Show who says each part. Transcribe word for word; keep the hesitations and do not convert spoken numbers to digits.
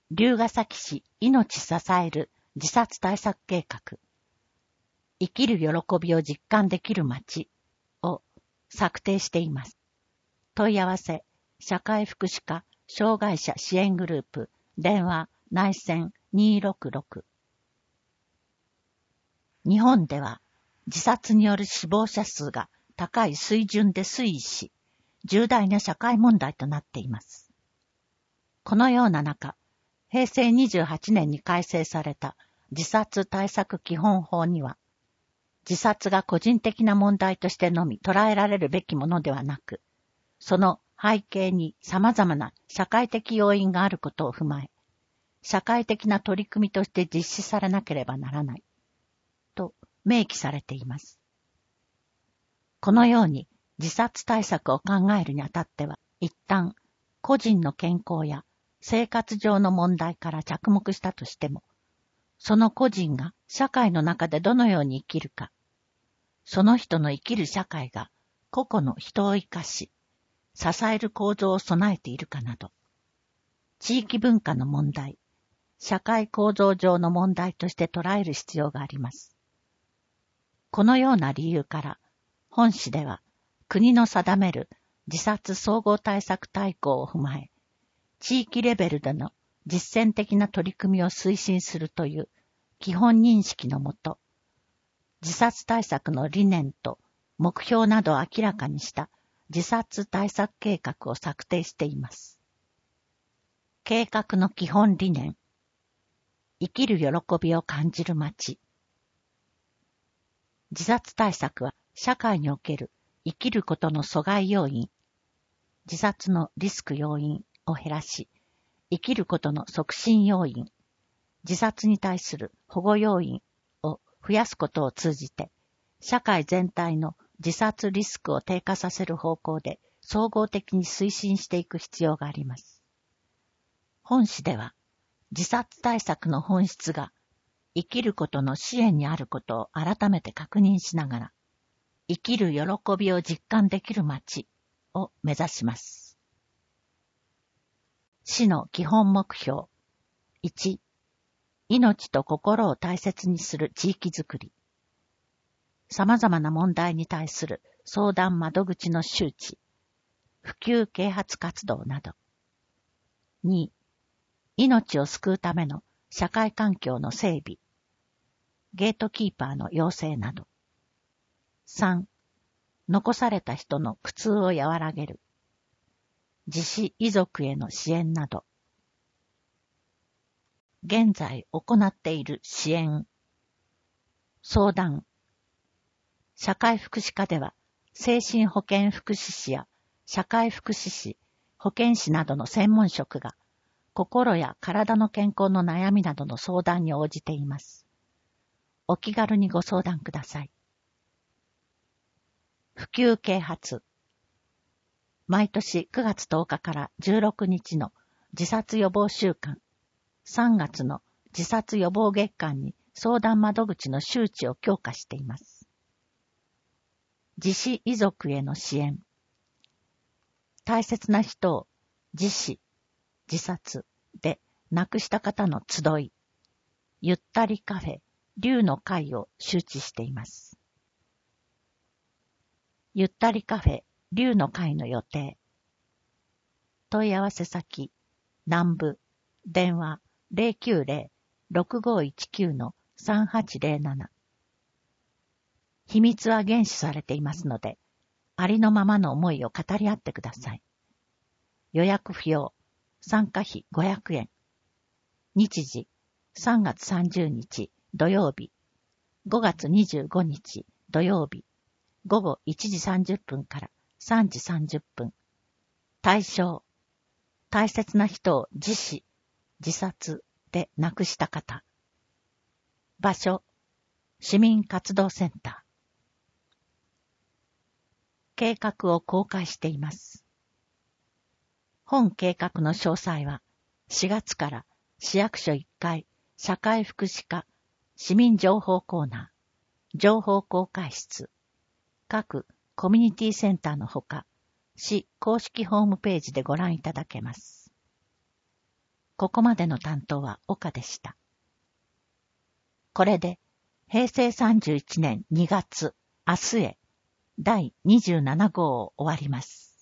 Speaker 1: 龍ケ崎市命支える自殺対策計画、生きる喜びを実感できる街を策定しています。問い合わせ、社会福祉課障害者支援グループ、電話内線にーろくろく。日本では自殺による死亡者数が高い水準で推移し、重大な社会問題となっています。このような中、へいせいにじゅうはちねんに改正された自殺対策基本法には、自殺が個人的な問題としてのみ捉えられるべきものではなく、その背景に様々な社会的要因があることを踏まえ、社会的な取り組みとして実施されなければならない、と明記されています。このように自殺対策を考えるにあたっては、一旦個人の健康や生活上の問題から着目したとしても、その個人が社会の中でどのように生きるか、その人の生きる社会が個々の人を生かし、支える構造を備えているかなど、地域文化の問題、社会構造上の問題として捉える必要があります。このような理由から、本誌では国の定める自殺総合対策大綱を踏まえ、地域レベルでの実践的な取り組みを推進するという基本認識のもと、自殺対策の理念と目標などを明らかにした自殺対策計画を策定しています。計画の基本理念、生きる喜びを感じる街。自殺対策は社会における生きることの阻害要因、自殺のリスク要因を減らし、生きることの促進要因、自殺に対する保護要因を増やすことを通じて、社会全体の自殺リスクを低下させる方向で総合的に推進していく必要があります。本誌では、自殺対策の本質が生きることの支援にあることを改めて確認しながら、生きる喜びを実感できる街を目指します。市の基本目標。いち、命と心を大切にする地域づくり。様々な問題に対する相談窓口の周知、普及啓発活動など。に、命を救うための社会環境の整備、ゲートキーパーの養成など。さん、残された人の苦痛を和らげる、自死遺族への支援など。現在行っている支援、相談。社会福祉課では、精神保健福祉士や社会福祉士、保健師などの専門職が、心や体の健康の悩みなどの相談に応じています。お気軽にご相談ください。普及啓発。毎年くがつとおかからじゅうろくにちの自殺予防週間、さんがつの自殺予防月間に相談窓口の周知を強化しています。自死遺族への支援。大切な人を自死、自殺で亡くした方の集い、ゆったりカフェ、龍の会を周知しています。ゆったりカフェ、龍の会の予定。問い合わせ先、南部、電話 ゼロきゅうゼロ ろくごいちきゅう さんはちゼロなな。秘密は厳守されていますので、ありのままの思いを語り合ってください。予約不要、参加費ごひゃくえん。日時、さんがつさんじゅうにち土曜日、ごがつにじゅうごにち土曜日、ごごいちじさんじゅっぷんからさんじさんじゅっぷん。対象、大切な人を自死、自殺で亡くした方。場所、市民活動センター。計画を公開しています。本計画の詳細はしがつから市役所いっかい社会福祉課市民情報コーナー、情報公開室、各コミュニティセンターのほか、市公式ホームページでご覧いただけます。 ここまでの担当は岡でした。これで、平成さんじゅういちねんにがつ、明日へ、だいにじゅうななごうを終わります。